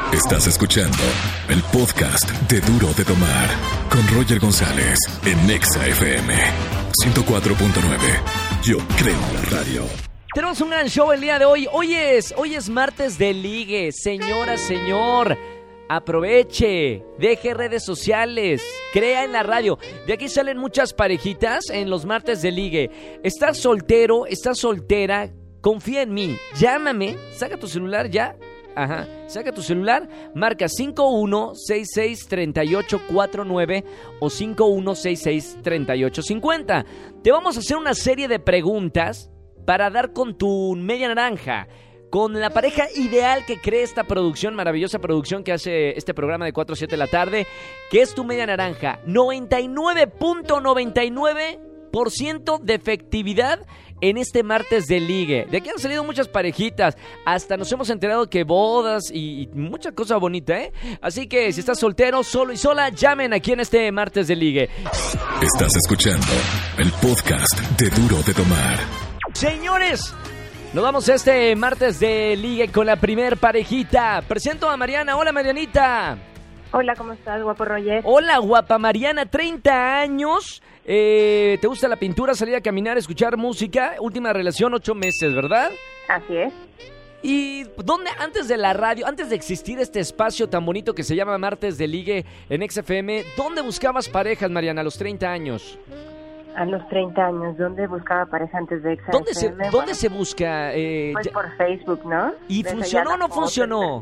Estás escuchando el podcast de Duro de Tomar con Roger González en Nexa FM 104.9. Yo creo en la radio. Tenemos un gran show el día de hoy. Hoy es martes de ligue. Señora, señor, aproveche, deje redes sociales, crea en la radio. De aquí salen muchas parejitas en los martes de ligue. ¿Estás soltero? ¿Estás soltera? Confía en mí. Llámame. Saca tu celular ya. Saca tu celular, marca 51663849 o 51663850. Te vamos a hacer una serie de preguntas para dar con tu media naranja, con la pareja ideal que cree esta producción, maravillosa producción que hace este programa de 4 a 7 de la tarde, que es tu media naranja. 99.99% de efectividad en este martes de ligue. De aquí han salido muchas parejitas, hasta nos hemos enterado que bodas y mucha cosa bonita, ¿eh? Así que si estás soltero, solo y sola, llamen aquí en este martes de ligue. Estás escuchando el podcast de Duro de Tomar. Señores, nos vamos este martes de ligue con la primer parejita. Presento a Mariana. Hola, Marianita. Hola, ¿cómo estás, guapo Roger? Hola, guapa Mariana, 30 años. ¿Te gusta la pintura, salir a caminar, escuchar música? Última relación, 8 meses, ¿verdad? Así es. ¿Y dónde, antes de la radio, antes de existir este espacio tan bonito que se llama Martes de Ligue en XFM, dónde buscabas parejas, Mariana, a los 30 años? A los 30 años, ¿dónde buscaba pareja antes de XFM? ¿Dónde se busca? Pues por Facebook, ¿no? ¿Y funcionó o no funcionó?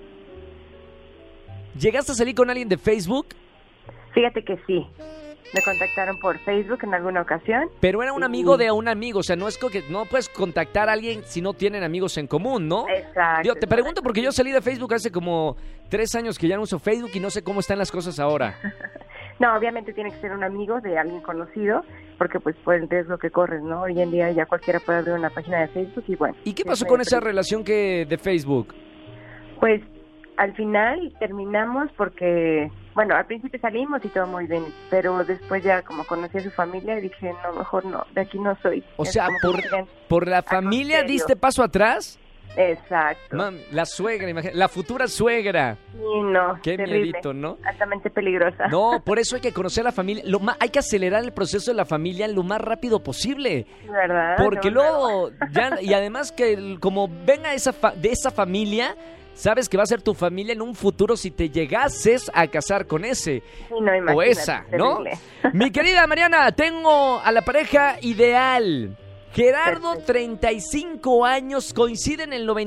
¿Llegaste a salir con alguien de Facebook? Fíjate que sí. Me contactaron por Facebook en alguna ocasión. Pero era un amigo de un amigo, o sea, no es que no puedes contactar a alguien si no tienen amigos en común, ¿no? Exacto. Te pregunto porque yo salí de Facebook hace como 3 años que ya no uso Facebook y no sé cómo están las cosas ahora. No, obviamente tiene que ser un amigo de alguien conocido, porque pues el riesgo que corres, ¿no? Hoy en día ya cualquiera puede abrir una página de Facebook y bueno. ¿Y qué pasó con esa relación de Facebook? Pues al final terminamos porque, bueno, al principio salimos y todo muy bien, pero después ya como conocí a su familia dije, no, mejor no, de aquí no soy. O sea, por la familia diste paso atrás. Exacto. Mami, la suegra, imagínate, la futura suegra. Sí, no, qué terrible, miedito, ¿no? Altamente peligrosa. No, por eso hay que conocer a la familia. Hay que acelerar el proceso de la familia lo más rápido posible. ¿Verdad? Porque luego, ya, y además que como venga de esa familia, sabes que va a ser tu familia en un futuro si te llegases a casar con ese. Sí, no, o esa, ¿no? Mi querida Mariana, tengo a la pareja ideal. Gerardo, 35 años, coincide en el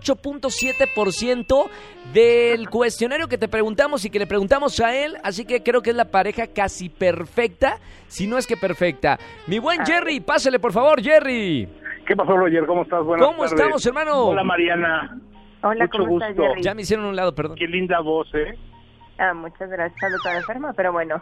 98.7% del cuestionario que te preguntamos y que le preguntamos a él, así que creo que es la pareja casi perfecta, si no es que perfecta. Mi buen Jerry, pásale por favor, Jerry. ¿Qué pasó, Roger? ¿Cómo estás? Buenas ¿Cómo tardes. estamos, hermano? Hola, Mariana. Hola, mucho ¿cómo estás, gusto. Jerry? Ya me hicieron un lado, perdón. Qué linda voz, ¿eh? Muchas gracias. Salud toda enferma, pero bueno.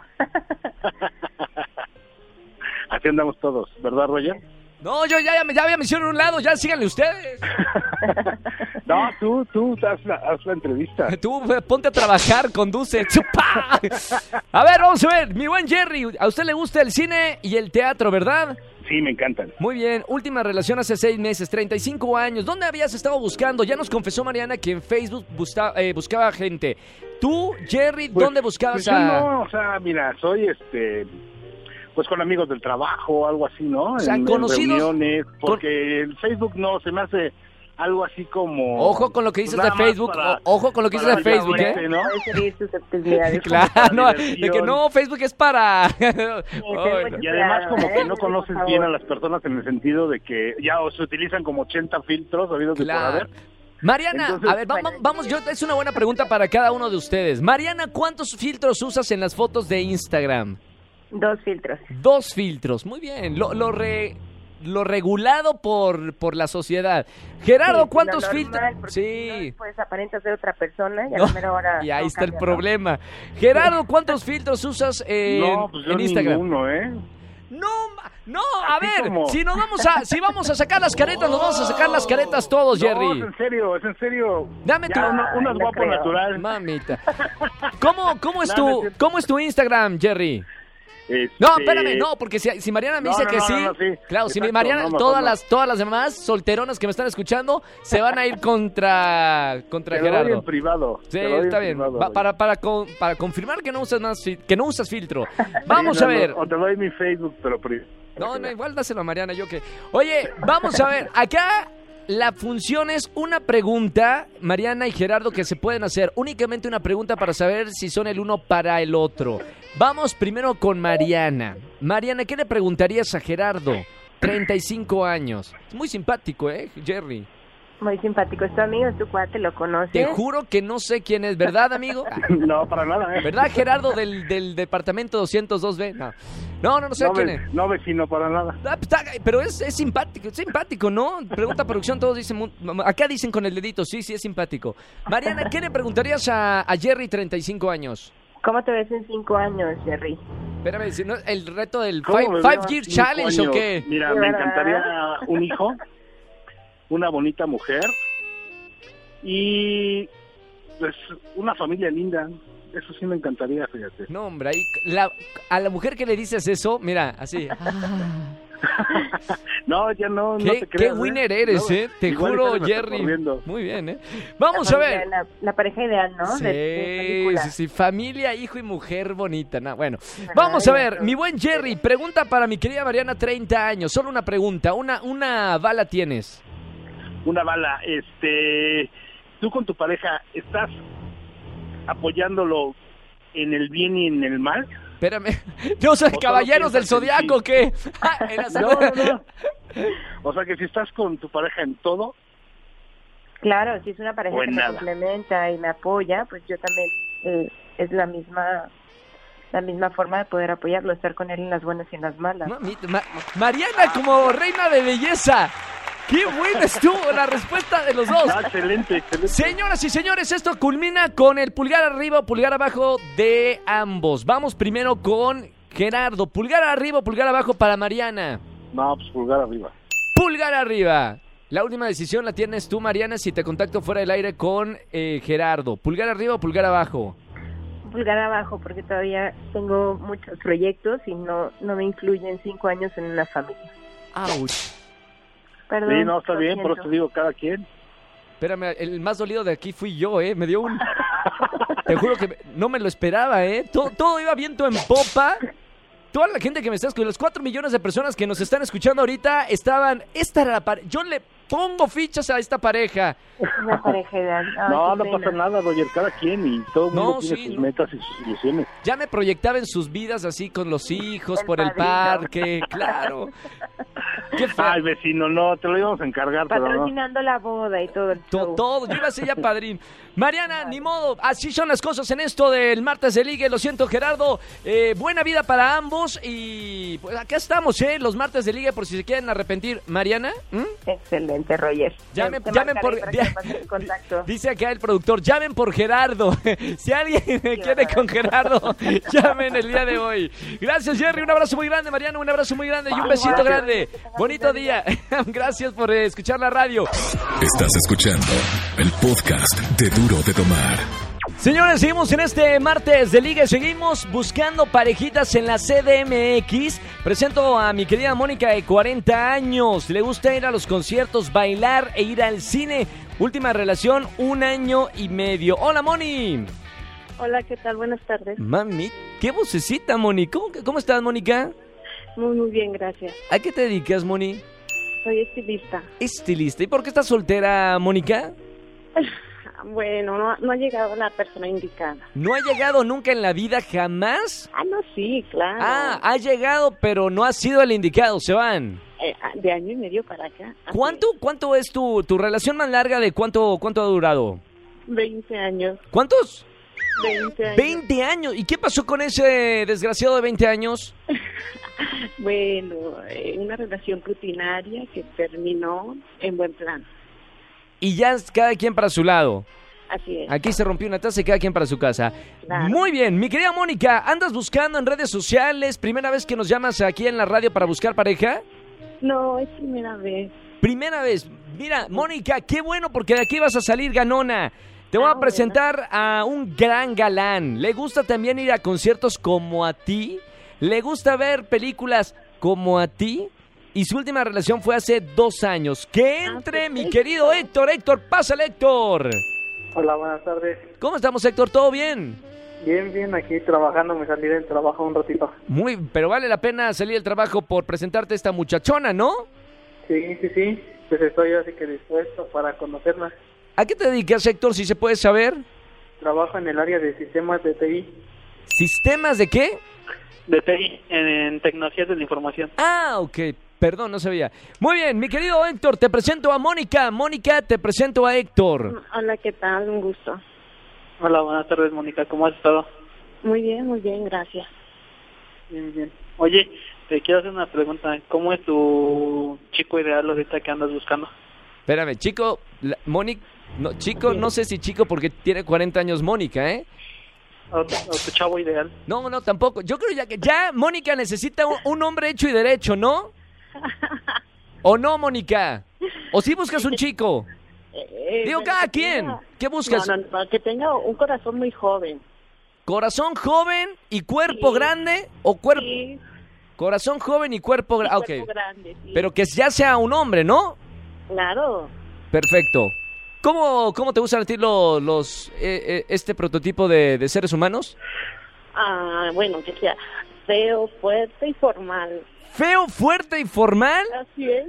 Así andamos todos, ¿verdad, Roger? No, yo ya me hicieron un lado, ya síganle ustedes. No, tú haz la entrevista. Tú ponte a trabajar, conduce. ¡Chupa! A ver, vamos a ver, mi buen Jerry, a usted le gusta el cine y el teatro, ¿verdad? Sí, me encantan. Muy bien, última relación hace 6 meses, 35 años. ¿Dónde habías estado buscando? Ya nos confesó Mariana que en Facebook buscaba gente. Tú, Jerry, Pues, ¿dónde buscabas pues yo no, o sea, mira, soy pues con amigos del trabajo, algo así, ¿no? O sea, en conocidos. reuniones, porque el Facebook no se me hace algo así como... Ojo con lo que dices de Facebook, ojo con lo que dices de Facebook, ¿eh? ¿no? Claro, no, de que no, Facebook es para... Y además como que no conoces bien a las personas en el sentido de que ya se utilizan como 80 filtros, habidos de por haber. Mariana, entonces, a ver, vamos, es una buena pregunta para cada uno de ustedes. Mariana, ¿cuántos filtros usas en las fotos de Instagram? 2 filtros. 2 filtros, muy bien. Lo regulado por la sociedad. Gerardo, ¿cuántos filtros? Sí. Pues aparenta ser otra persona y a la mera hora... Y ahí está el problema. Gerardo, ¿cuántos filtros usas no, pues en Instagram? Ninguno, ¿eh? No, a ver, si vamos a sacar las caretas, nos vamos a sacar las caretas todos, Jerry. No, es en serio. Dame tu... Unas guapo natural. Mamita. ¿Cómo es tu Instagram, Jerry? No, espérame, no, porque si Mariana me dice que sí, claro, si Mariana, todas las demás solteronas que me están escuchando se van a ir contra Gerardo. En privado. Sí, está bien. Para confirmar que no usas filtro. Vamos a ver. O te doy mi Facebook, pero no, igual dáselo a Mariana, yo que. Oye, vamos a ver, acá la función es una pregunta, Mariana y Gerardo, que se pueden hacer. Únicamente una pregunta para saber si son el uno para el otro. Vamos primero con Mariana. Mariana, ¿qué le preguntarías a Gerardo? 35 años. Es muy simpático, Jerry? Muy simpático. ¿Es tu amigo? ¿Es tu cuate? ¿Lo conoces? Te juro que no sé quién es, ¿verdad, amigo? No, para nada. ¿Verdad, Gerardo, del departamento 202B? No sé quién es. No, vecino, para nada. Pero es simpático, ¿no? Pregunta producción, todos dicen, acá dicen con el dedito, sí, es simpático. Mariana, ¿qué le preguntarías a Jerry, 35 años? ¿Cómo te ves en 5 años, Jerry? Espérame, ¿no? ¿El reto del Five Year Challenge o qué? Mira, me encantaría un hijo, una bonita mujer y pues una familia linda. Eso sí me encantaría, fíjate. No, hombre, a la mujer que le dices eso, mira, así. No, ya no te creas. Qué winner eres, Te juro, Jerry. Muy bien, Vamos a ver. La pareja ideal, ¿no? Sí, familia, hijo y mujer bonita. Bueno, vamos a ver. Mi buen Jerry, pregunta para mi querida Mariana, 30 años. Solo una pregunta. Una bala tienes. Una bala. Tú con tu pareja, ¿estás apoyándolo en el bien y en el mal? Espérame, ¿yo soy Caballeros del Zodiaco o qué? No. O sea, que si estás con tu pareja en todo. Claro, si es una pareja que me complementa y me apoya, pues yo también es la misma forma de poder apoyarlo, estar con él en las buenas y en las malas. Mariana como reina de belleza. ¡Qué buena estuvo la respuesta de los dos! Excelente. Señoras y señores, esto culmina con el pulgar arriba o pulgar abajo de ambos. Vamos primero con Gerardo. ¿Pulgar arriba o pulgar abajo para Mariana? No, pues pulgar arriba. ¡Pulgar arriba! La última decisión la tienes tú, Mariana, si te contacto fuera del aire con Gerardo. ¿Pulgar arriba o pulgar abajo? Pulgar abajo, porque todavía tengo muchos proyectos y no me influyen 5 años en una familia. ¡Auch! Perdón, sí, no, está bien, por eso digo, cada quien. Espérame, el más dolido de aquí fui yo, me dio un... Te juro que no me lo esperaba, Todo iba viento en popa. Toda la gente que me está escuchando, los 4 millones de personas que nos están escuchando ahorita esta era la pareja. Yo le pongo fichas a esta pareja. Una pareja ideal. No pasa nada, Roger, cada quien y todo el mundo tiene sus metas y sus ilusiones. Ya me proyectaba en sus vidas así con los hijos, por el parque, claro. Qué Ay, vecino, no, te lo íbamos a encargar. Patrocinando la boda y todo el show. Todo, yo iba a ser ya padrín. Mariana, ni modo, así son las cosas en esto del martes de ligue. Lo siento, Gerardo. Buena vida para ambos y pues acá estamos, los martes de ligue por si se quieren arrepentir. Mariana. Excelente, Roger. Llamen por... Dice acá el productor, llamen por Gerardo. Si alguien quiere con Gerardo, llamen el día de hoy. Gracias, Jerry. Un abrazo muy grande, Mariana. Un abrazo muy grande y un besito grande. Bonito día. Gracias por escuchar la radio. Estás escuchando el podcast de Duro de Tomar. Señores, seguimos en este martes de liga. Seguimos buscando parejitas en la CDMX. Presento a mi querida Mónica de 40 años. Le gusta ir a los conciertos, bailar e ir al cine. Última relación, 1 año y medio. Hola, Moni. Hola, ¿qué tal? Buenas tardes. Mami, qué vocecita, Moni. ¿Cómo estás, Mónica? Muy bien, gracias. ¿A qué te dedicas, Moni? Soy estilista. Estilista. ¿Y por qué estás soltera, Mónica? Bueno, no ha llegado la persona indicada. ¿No ha llegado nunca en la vida, jamás? No, sí, claro. Ha llegado, pero no ha sido el indicado, se van. De año y medio para acá. ¿Cuánto es tu relación más larga? ¿De cuánto ha durado? 20 años. ¿Cuántos? 20 años. 20 años. ¿Y qué pasó con ese desgraciado de 20 años? Bueno, una relación rutinaria que terminó en buen plan. Y ya cada quien para su lado. Así es. Aquí se rompió una taza y cada quien para su casa. Claro. Muy bien, mi querida Mónica, ¿andas buscando en redes sociales? ¿Primera vez que nos llamas aquí en la radio para buscar pareja? No, es primera vez. Primera vez. Mira, Mónica, qué bueno porque de aquí vas a salir ganona. Te voy a presentar a un gran galán. Le gusta también ir a conciertos como a ti. le gusta ver películas como a ti y su última relación fue hace 2 años. Que entre mi querido Héctor. Héctor, pásale, Héctor. Hola, buenas tardes. ¿Cómo estamos, Héctor? ¿Todo bien? Bien, aquí trabajando, me salí del trabajo un ratito. Pero vale la pena salir del trabajo por presentarte a esta muchachona, ¿no? Sí, pues estoy así que dispuesto para conocerla. ¿A qué te dedicas, Héctor, si se puede saber? Trabajo en el área de sistemas de TI. ¿Sistemas de qué? De TI, en tecnologías de la información. Ah, ok. Perdón, no sabía. Muy bien, mi querido Héctor, te presento a Mónica. Mónica, te presento a Héctor. Hola, ¿qué tal? Un gusto. Hola, buenas tardes, Mónica. ¿Cómo has estado? Muy bien, gracias. Bien. Oye, te quiero hacer una pregunta. ¿Cómo es tu chico ideal ahorita que andas buscando? Espérame, chico, Mónica, no sé si chico porque tiene 40 años Mónica, ¿eh? ¿O tu chavo ideal? No, tampoco. Yo creo que ya Mónica necesita un hombre hecho y derecho, ¿no? ¿O no, Mónica? ¿O si buscas un chico? Digo, cada quien. ¿Qué buscas? No, que tenga un corazón muy joven. ¿Corazón joven y cuerpo grande? ¿O cuerpo? Sí. Corazón joven y cuerpo grande. Okay. Cuerpo grande, sí. Pero que ya sea un hombre, ¿no? Claro. Perfecto. ¿Cómo te gustan a ti este prototipo de seres humanos? Bueno, que sea feo, fuerte y formal. ¿Feo, fuerte y formal? Así es.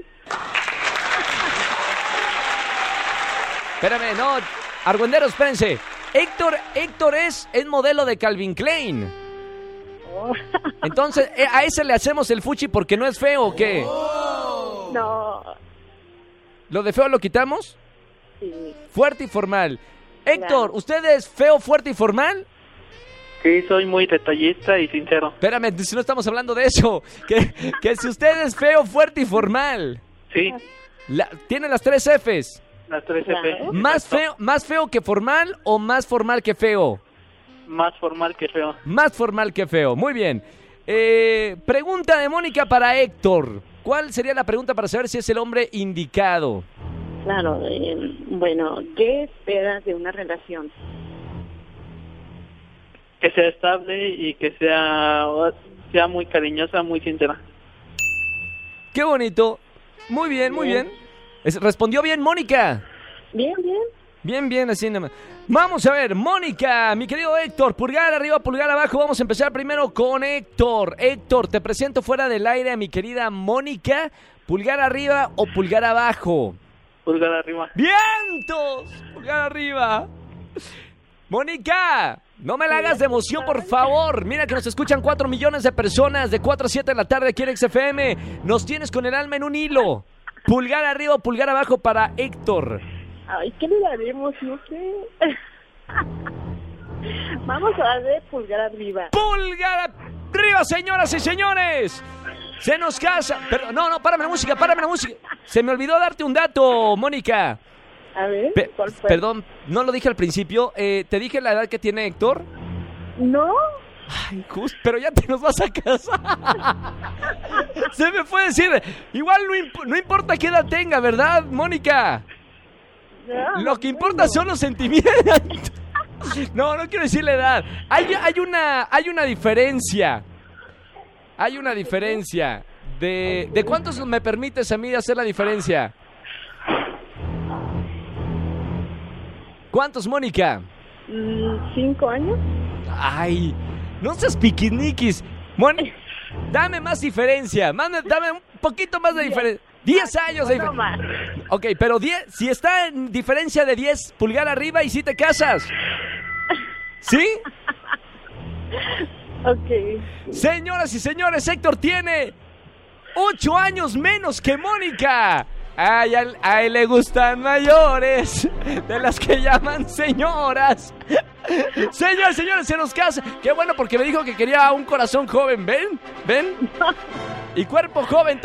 Espérame, no, argüenderos, espérense. Héctor es modelo de Calvin Klein. Oh. Entonces, ¿a ese le hacemos el fuchi porque no es feo o qué? Oh. No. ¿Lo de feo lo quitamos? Sí. Fuerte y formal. Héctor, Claro. ¿usted es feo, fuerte y formal? Sí, soy muy detallista y sincero. Espérame, si no estamos hablando de eso. Que si usted es feo, fuerte y formal. Sí, Tiene las 3 Fs. las 3 Claro. F. ¿Más feo que formal o más formal que feo? Más formal que feo. Más formal que feo. Muy bien. Pregunta de Mónica para Héctor. ¿Cuál sería la pregunta para saber si es el hombre indicado? Claro, bueno, ¿qué esperas de una relación? Que sea estable y que sea muy cariñosa, muy sincera. Qué bonito. Muy bien, muy bien. Respondió bien Mónica. Bien. Bien, así nada más. Vamos a ver, Mónica, mi querido Héctor, pulgar arriba, pulgar abajo. Vamos a empezar primero con Héctor. Héctor, te presento fuera del aire a mi querida Mónica. ¿Pulgar arriba o pulgar abajo? Pulgar arriba. ¡Vientos! Pulgar arriba. Mónica, no me la hagas de emoción, por favor. Mira que nos escuchan 4 millones de personas de 4 a 7 de la tarde aquí en XFM. Nos tienes con el alma en un hilo. Pulgar arriba o pulgar abajo para Héctor. Ay, ¿qué le daremos? No sé. Vamos a darle pulgar arriba. ¡Pulgar arriba, señoras y señores! Se nos casa. Pero, no, párame la música. Se me olvidó darte un dato, Mónica. A ver, ¿cuál fue? Perdón, no lo dije al principio. ¿Te dije la edad que tiene Héctor? No. Ay, justo, pero ya te nos vas a casar. Se me fue decir. Igual no importa qué edad tenga, ¿verdad, Mónica? No, Lo que importa son los sentimientos. No quiero decir la edad. Hay una diferencia. Hay una diferencia. ¿De cuántos me permites a mí hacer la diferencia? ¿Cuántos, Mónica? 5 años. Ay, no seas piquiniquis. Dame más diferencia. Dame un poquito más de diferencia. 10 años de diferencia. Ok, pero si está en diferencia de 10, pulgar arriba y si te casas. ¿Sí? Ok. Señoras y señores, Héctor tiene 8 años menos que Mónica. Ay, a él le gustan mayores, de las que llaman señoras. Señores, se nos casa. Qué bueno, porque me dijo que quería un corazón joven. ¿Ven? Y cuerpo joven.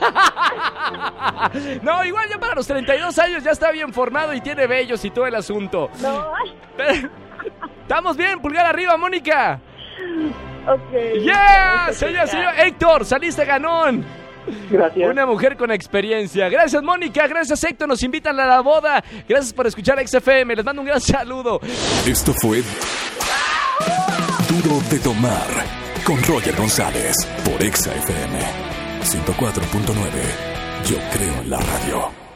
No, igual ya para los 32 años ya está bien formado y tiene vellos y todo el asunto. No. ¿Estamos bien? Pulgar arriba, Mónica. Ok. ¡Yeah! Señor, Héctor, saliste ganón. Gracias. Una mujer con experiencia. Gracias, Mónica. Gracias, Héctor. Nos invitan a la boda. Gracias por escuchar XFM. Les mando un gran saludo. Esto fue Duro de Tomar con Roger González por Exa FM 104.9. Yo creo en la radio.